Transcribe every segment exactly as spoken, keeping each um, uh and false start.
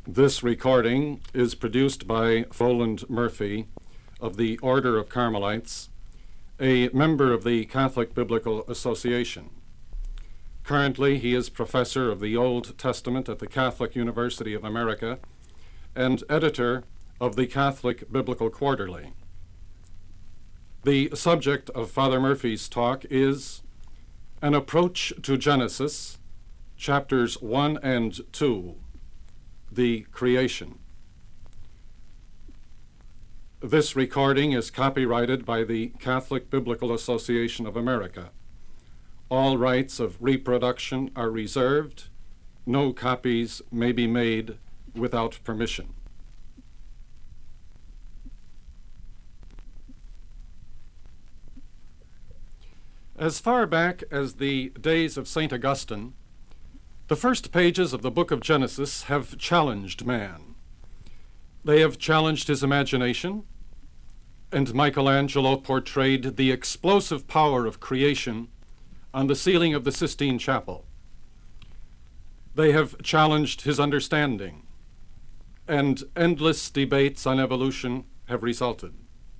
This recording is produced by Roland Murphy of the Order of Carmelites, a member of the Catholic Biblical Association. Currently, he is professor of the Old Testament at the Catholic University of America and editor of the Catholic Biblical Quarterly. The subject of Father Murphy's talk is An Approach to Genesis, chapters one and two, the Creation. This recording is copyrighted by the Catholic Biblical Association of America. All rights of reproduction are reserved. No copies may be made without permission. As far back as the days of Saint Augustine, the first pages of the book of Genesis have challenged man. They have challenged his imagination, and Michelangelo portrayed the explosive power of creation on the ceiling of the Sistine Chapel. They have challenged his understanding, and endless debates on evolution have resulted.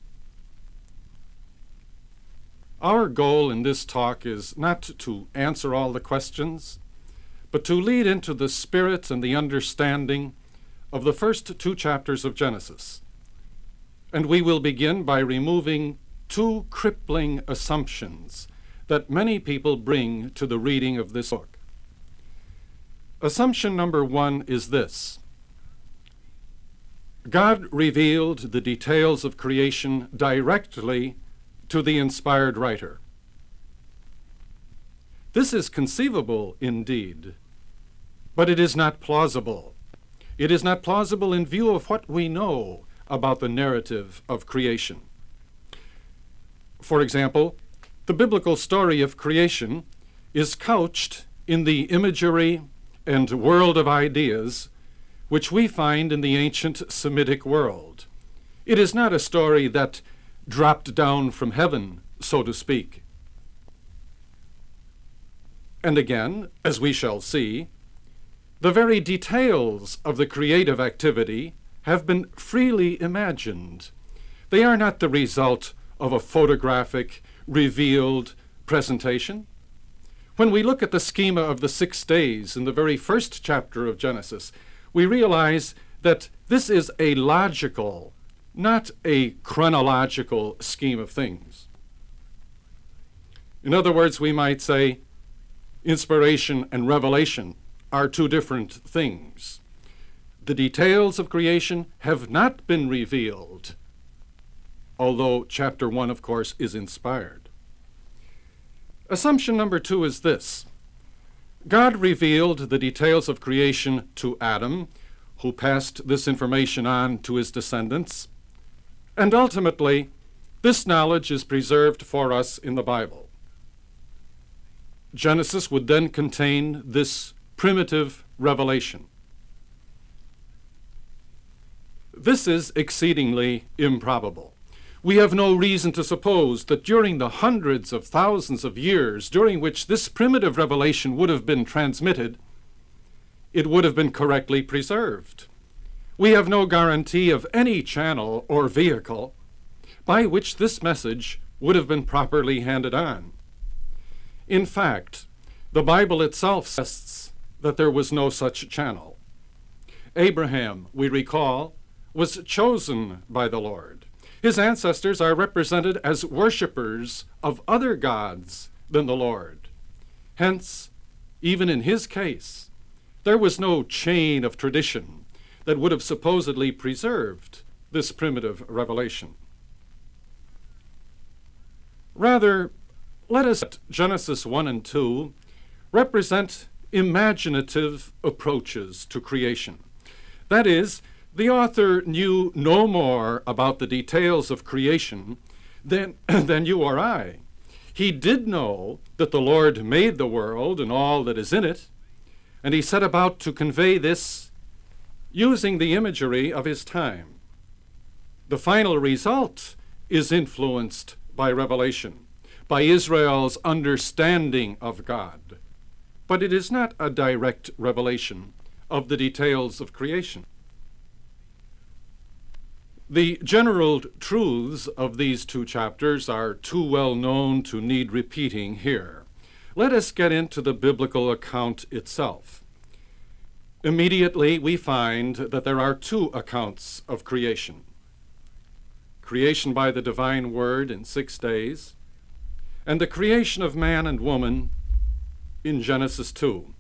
Our goal in this talk is not to answer all the questions, but to lead into the spirit and the understanding of the first two chapters of Genesis. And we will begin by removing two crippling assumptions that many people bring to the reading of this book. Assumption number one is this: God revealed the details of creation directly to the inspired writer. This is conceivable indeed, but it is not plausible. It is not plausible in view of what we know about the narrative of creation. For example, the biblical story of creation is couched in the imagery and world of ideas which we find in the ancient Semitic world. It is not a story that dropped down from heaven, so to speak. And again, as we shall see, the very details of the creative activity have been freely imagined. They are not the result of a photographic, revealed presentation. When we look at the schema of the six days in the very first chapter of Genesis, we realize that this is a logical, not a chronological scheme of things. In other words, we might say inspiration and revelation are two different things. The details of creation have not been revealed, although chapter one, of course, is inspired. Assumption number two is this: God revealed the details of creation to Adam, who passed this information on to his descendants, and ultimately, this knowledge is preserved for us in the Bible. Genesis would then contain this primitive revelation. This is exceedingly improbable. We have no reason to suppose that during the hundreds of thousands of years during which this primitive revelation would have been transmitted, it would have been correctly preserved. We have no guarantee of any channel or vehicle by which this message would have been properly handed on. In fact, the Bible itself says that there was no such channel. Abraham, we recall, was chosen by the Lord. His ancestors are represented as worshipers of other gods than the Lord. Hence, even in his case, there was no chain of tradition that would have supposedly preserved this primitive revelation. Rather, let us let Genesis one and two represent imaginative approaches to creation. That is, the author knew no more about the details of creation than, than you or I. He did know that the Lord made the world and all that is in it, and he set about to convey this using the imagery of his time. The final result is influenced by revelation, by Israel's understanding of God. But it is not a direct revelation of the details of creation. The general truths of these two chapters are too well known to need repeating here. Let us get into the biblical account itself. Immediately, we find that there are two accounts of creation. Creation by the divine word in six days, and the creation of man and woman in Genesis two.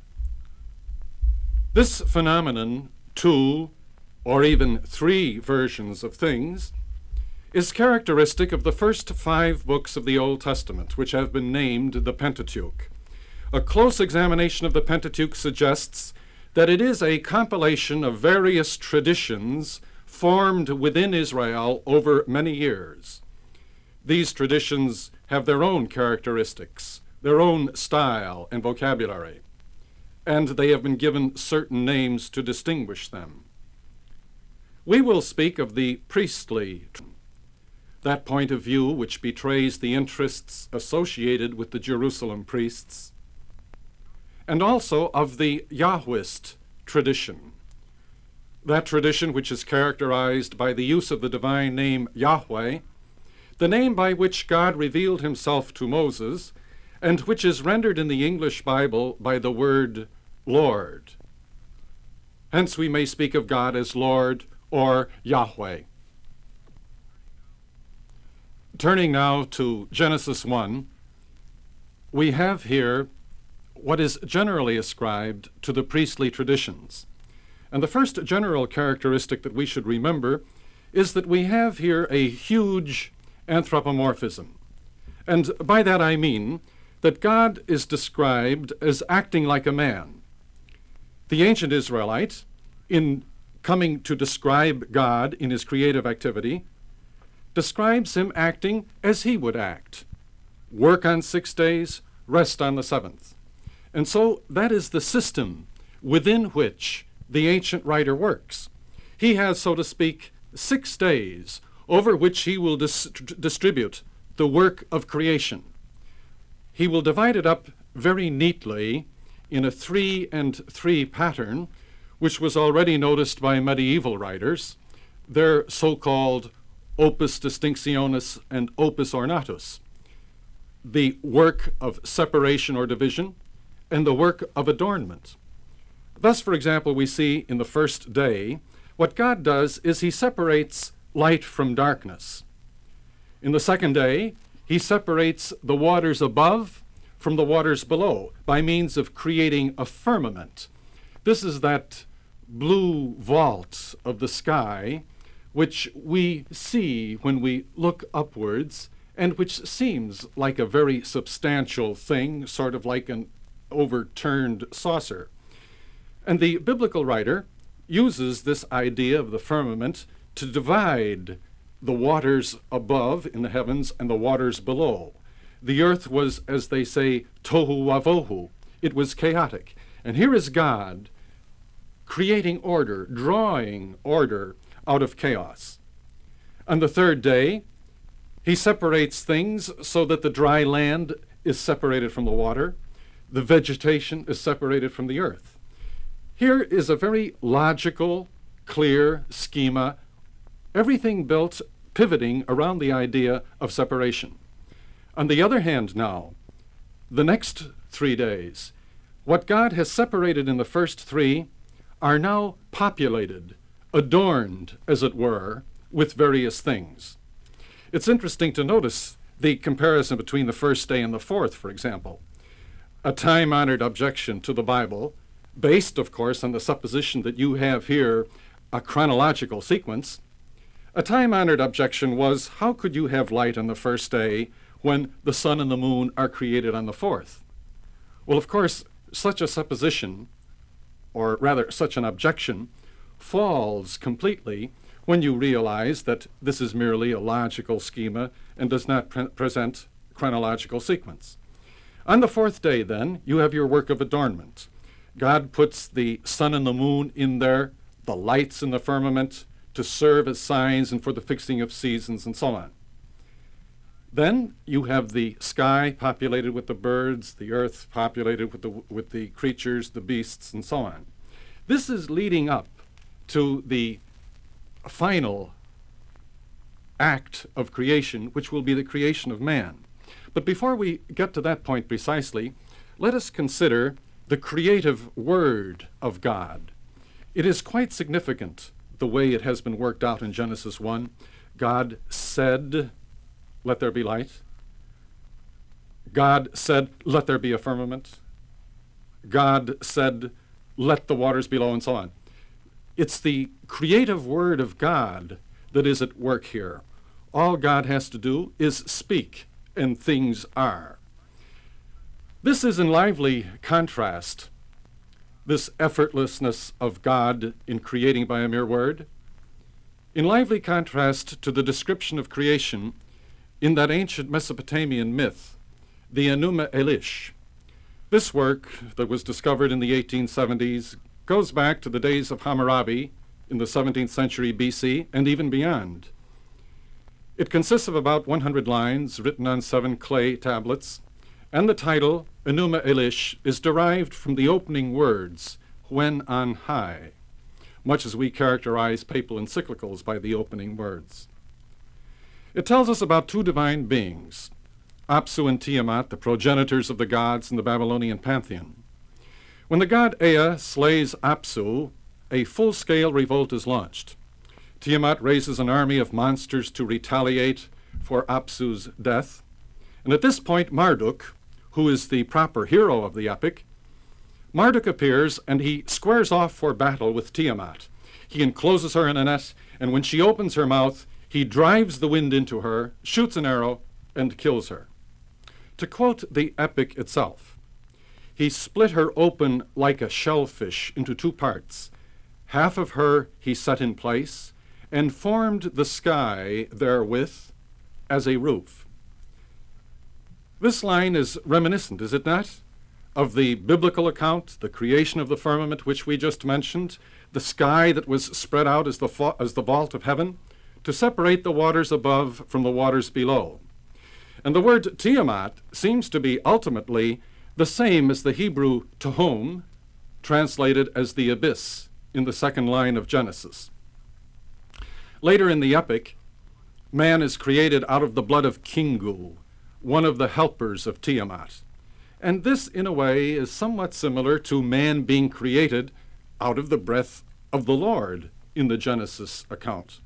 This phenomenon, two or even three versions of things, is characteristic of the first five books of the Old Testament, which have been named the Pentateuch. A close examination of the Pentateuch suggests that it is a compilation of various traditions formed within Israel over many years. These traditions have their own characteristics, their own style and vocabulary, and they have been given certain names to distinguish them. We will speak of the priestly, that point of view which betrays the interests associated with the Jerusalem priests, and also of the Yahwist tradition, that tradition which is characterized by the use of the divine name Yahweh, the name by which God revealed himself to Moses, and which is rendered in the English Bible by the word Lord. Hence we may speak of God as Lord or Yahweh. Turning now to Genesis one, we have here what is generally ascribed to the priestly traditions. And the first general characteristic that we should remember is that we have here a huge anthropomorphism. And by that I mean that God is described as acting like a man. The ancient Israelite, in coming to describe God in his creative activity, describes him acting as he would act. Work on six days, rest on the seventh. And so that is the system within which the ancient writer works. He has, so to speak, six days over which he will dis- distribute the work of creation. He will divide it up very neatly in a three and three pattern, which was already noticed by medieval writers, their so-called opus distinctionis and opus ornatus, the work of separation or division, and the work of adornment. Thus, for example, we see in the first day, what God does is he separates light from darkness. In the second day, he separates the waters above from the waters below by means of creating a firmament. This is that blue vault of the sky which we see when we look upwards and which seems like a very substantial thing, sort of like an overturned saucer. And the biblical writer uses this idea of the firmament to divide the waters above in the heavens and the waters below. The earth was, as they say, tohu wavohu. It was chaotic. And here is God creating order, drawing order out of chaos. On the third day, he separates things so that the dry land is separated from the water, the vegetation is separated from the earth. Here is a very logical, clear schema, everything built pivoting around the idea of separation. On the other hand now, the next three days, what God has separated in the first three are now populated, adorned, as it were, with various things. It's interesting to notice the comparison between the first day and the fourth, for example. A time-honored objection to the Bible, based, of course, on the supposition that you have here a chronological sequence. A time-honored objection was, how could you have light on the first day when the sun and the moon are created on the fourth? Well, of course, such a supposition, or rather such an objection, falls completely when you realize that this is merely a logical schema and does not pre- present chronological sequence. On the fourth day, then, you have your work of adornment. God puts the sun and the moon in there, the lights in the firmament, to serve as signs and for the fixing of seasons and so on. Then you have the sky populated with the birds, the earth populated with the, with the creatures, the beasts, and so on. This is leading up to the final act of creation, which will be the creation of man. But before we get to that point precisely, let us consider the creative word of God. It is quite significant the way it has been worked out in Genesis one. God said, "Let there be light." God said, "Let there be a firmament." God said, "Let the waters below," and so on. It's the creative word of God that is at work here. All God has to do is speak, and things are. This is in lively contrast, this effortlessness of God in creating by a mere word, in lively contrast to the description of creation in that ancient Mesopotamian myth, the Enuma Elish. This work that was discovered in the eighteen seventies goes back to the days of Hammurabi in the seventeenth century B C and even beyond. It consists of about one hundred lines written on seven clay tablets, and the title, Enuma Elish, is derived from the opening words, "when on high," much as we characterize papal encyclicals by the opening words. It tells us about two divine beings, Apsu and Tiamat, the progenitors of the gods in the Babylonian pantheon. When the god Ea slays Apsu, a full-scale revolt is launched. Tiamat raises an army of monsters to retaliate for Apsu's death. And at this point, Marduk, who is the proper hero of the epic, Marduk appears and he squares off for battle with Tiamat. He encloses her in a net, and when she opens her mouth, he drives the wind into her, shoots an arrow, and kills her. To quote the epic itself, he split her open like a shellfish into two parts. Half of her he set in place, and formed the sky therewith as a roof. This line is reminiscent, is it not, of the biblical account, the creation of the firmament which we just mentioned, the sky that was spread out as the, fa- as the vault of heaven to separate the waters above from the waters below. And the word Tiamat seems to be ultimately the same as the Hebrew Tehom, translated as the abyss in the second line of Genesis. Later in the epic, man is created out of the blood of Kingu, one of the helpers of Tiamat. And this, in a way, is somewhat similar to man being created out of the breath of the Lord in the Genesis account.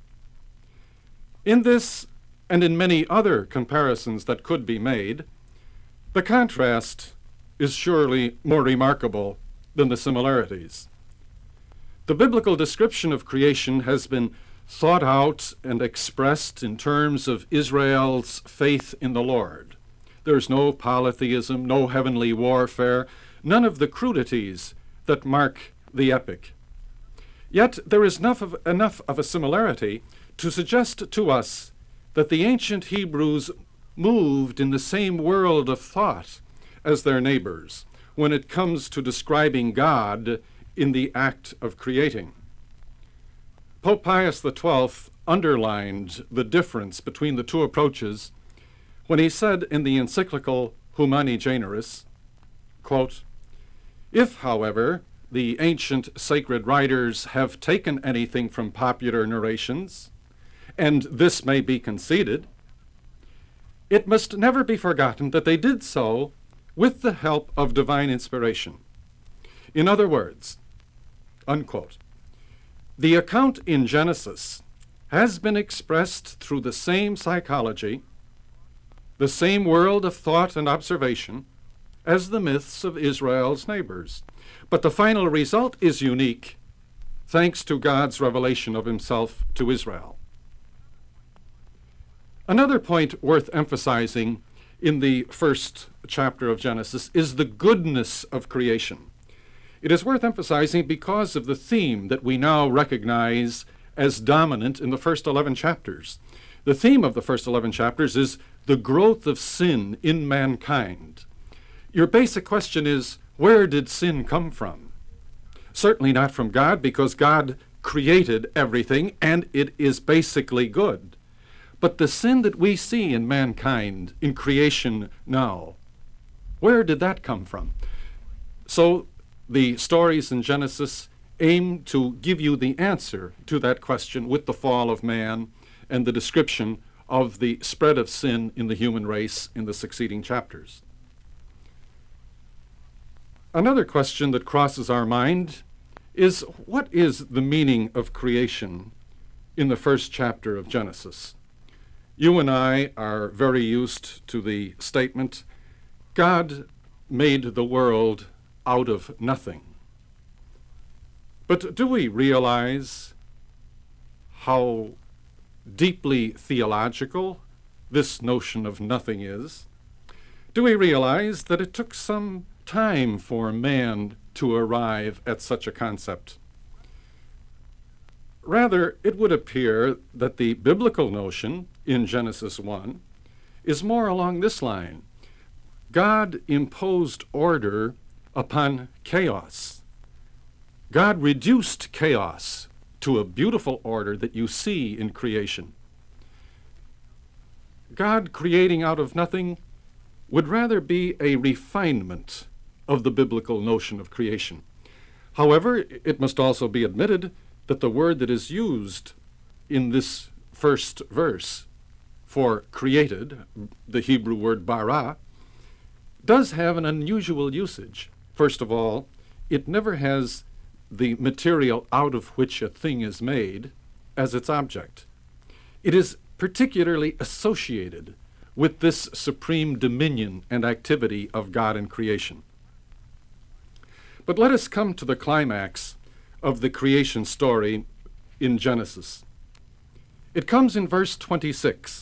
In this, and in many other comparisons that could be made, the contrast is surely more remarkable than the similarities. The biblical description of creation has been thought out and expressed in terms of Israel's faith in the Lord. There's no polytheism, no heavenly warfare, none of the crudities that mark the epic. Yet there is enough of, enough of a similarity to suggest to us that the ancient Hebrews moved in the same world of thought as their neighbors when it comes to describing God in the act of creating. Pope Pius the twelfth underlined the difference between the two approaches when he said in the encyclical Humani Generis, quote, "If, however, the ancient sacred writers have taken anything from popular narrations, and this may be conceded, it must never be forgotten that they did so with the help of divine inspiration. In other words," unquote, "the account in Genesis has been expressed through the same psychology, the same world of thought and observation as the myths of Israel's neighbors. But the final result is unique, thanks to God's revelation of himself to Israel." Another point worth emphasizing in the first chapter of Genesis is the goodness of creation. It is worth emphasizing because of the theme that we now recognize as dominant in the first eleven chapters. The theme of the first eleven chapters is the growth of sin in mankind. Your basic question is, where did sin come from? Certainly not from God, because God created everything and it is basically good. But the sin that we see in mankind, in creation now, where did that come from? So the stories in Genesis aim to give you the answer to that question with the fall of man and the description of the spread of sin in the human race in the succeeding chapters. Another question that crosses our mind is, what is the meaning of creation in the first chapter of Genesis? You and I are very used to the statement, God made the world out of nothing. But do we realize how deeply theological this notion of nothing is? Do we realize that it took some time for man to arrive at such a concept? Rather, it would appear that the biblical notion in Genesis one is more along this line. God imposed order upon chaos. God reduced chaos to a beautiful order that you see in creation. God creating out of nothing would rather be a refinement of the biblical notion of creation. However, it must also be admitted that the word that is used in this first verse for created, the Hebrew word bara, does have an unusual usage. First of all, it never has the material out of which a thing is made as its object. It is particularly associated with this supreme dominion and activity of God in creation. But let us come to the climax of the creation story in Genesis. It comes in verse twenty-six.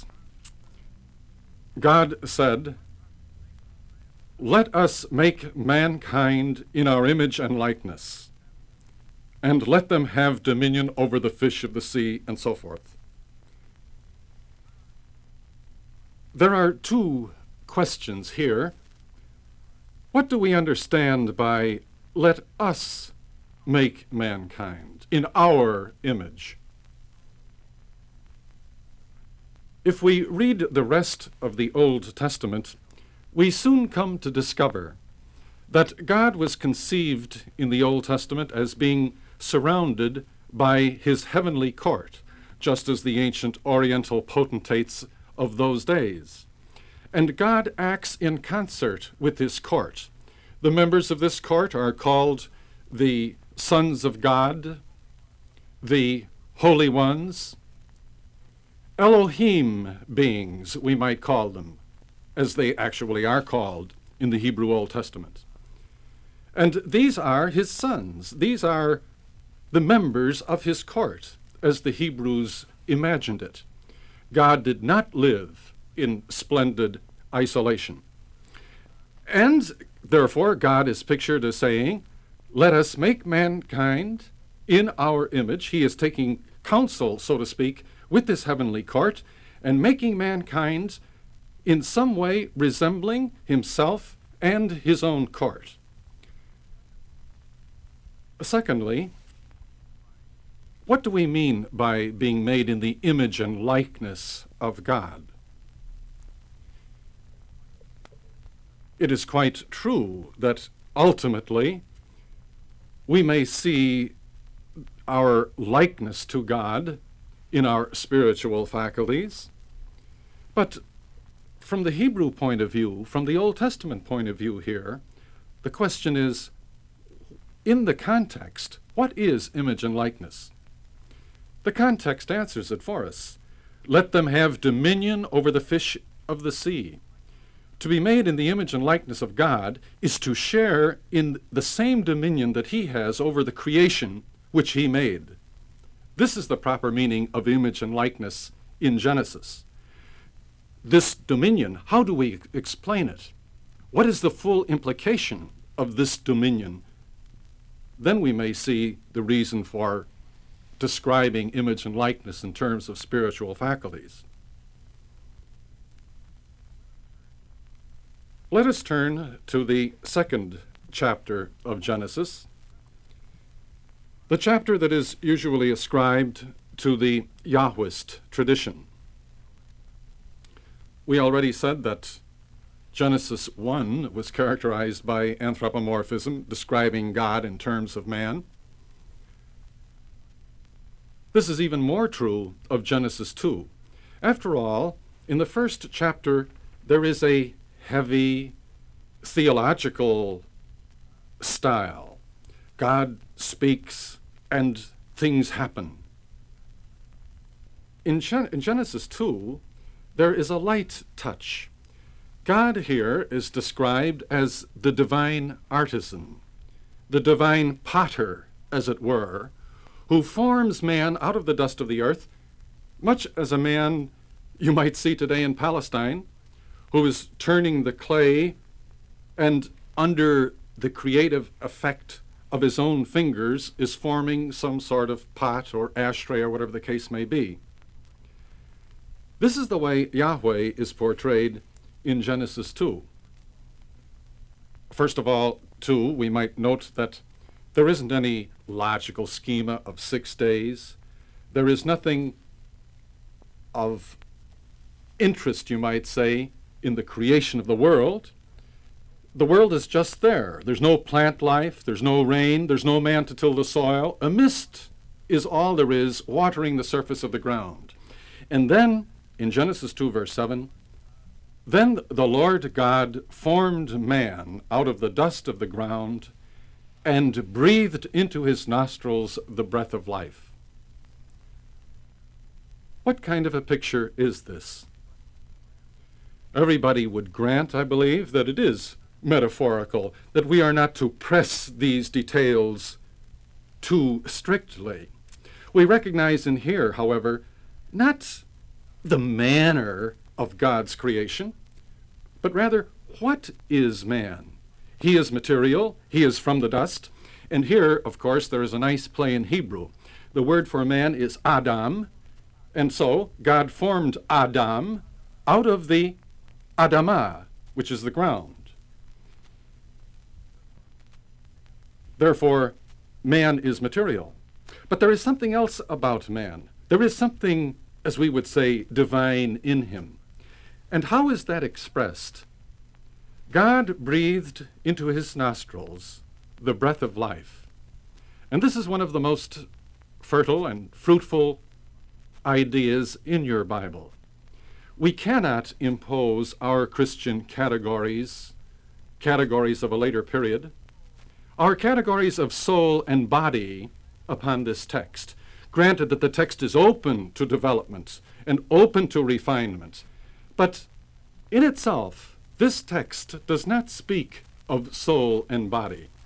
God said, "Let us make mankind in our image and likeness, and let them have dominion over the fish of the sea," and so forth. There are two questions here. What do we understand by "let us make mankind in our image"? If we read the rest of the Old Testament, we soon come to discover that God was conceived in the Old Testament as being surrounded by his heavenly court, just as the ancient Oriental potentates of those days. And God acts in concert with his court. The members of this court are called the sons of God, the holy ones, Elohim beings, we might call them, as they actually are called in the Hebrew Old Testament. And these are his sons. These are the members of his court, as the Hebrews imagined it. God did not live in splendid isolation. And therefore, God is pictured as saying, "Let us make mankind in our image." He is taking counsel, so to speak, with this heavenly court and making mankind in some way resembling himself and his own court. Secondly, what do we mean by being made in the image and likeness of God? It is quite true that ultimately we may see our likeness to God in our spiritual faculties, but from the Hebrew point of view, from the Old Testament point of view here, the question is, in the context, what is image and likeness? The context answers it for us. Let them have dominion over the fish of the sea. To be made in the image and likeness of God is to share in the same dominion that he has over the creation which he made. This is the proper meaning of image and likeness in Genesis. This dominion, how do we explain it? What is the full implication of this dominion? Then we may see the reason for describing image and likeness in terms of spiritual faculties. Let us turn to the second chapter of Genesis, the chapter that is usually ascribed to the Yahwist tradition. We already said that Genesis one was characterized by anthropomorphism, describing God in terms of man. This is even more true of Genesis two. After all, in the first chapter, there is a heavy theological style. God speaks and things happen. In, Gen- in Genesis two, there is a light touch. God here is described as the divine artisan, the divine potter, as it were, who forms man out of the dust of the earth, much as a man you might see today in Palestine, who is turning the clay and under the creative effect of his own fingers is forming some sort of pot or ashtray or whatever the case may be. This is the way Yahweh is portrayed in Genesis two. First of all, too, we might note that there isn't any logical schema of six days. There is nothing of interest, you might say, in the creation of the world. The world is just there. There's no plant life, there's no rain, there's no man to till the soil. A mist is all there is, watering the surface of the ground. And then, in Genesis two, verse seven, then the Lord God formed man out of the dust of the ground and breathed into his nostrils the breath of life. What kind of a picture is this? Everybody would grant, I believe, that it is metaphorical, that we are not to press these details too strictly. We recognize in here, however, not the manner of God's creation, but rather, what is man? He is material, he is from the dust, and here, of course, there is a nice play in Hebrew. The word for man is Adam, and so God formed Adam out of the Adamah, which is the ground. Therefore, man is material. But there is something else about man. There is something, as we would say, divine in him. And how is that expressed? God breathed into his nostrils the breath of life. And this is one of the most fertile and fruitful ideas in your Bible. We cannot impose our Christian categories, categories of a later period, our categories of soul and body upon this text. Granted that the text is open to development and open to refinement, but in itself, this text does not speak of soul and body.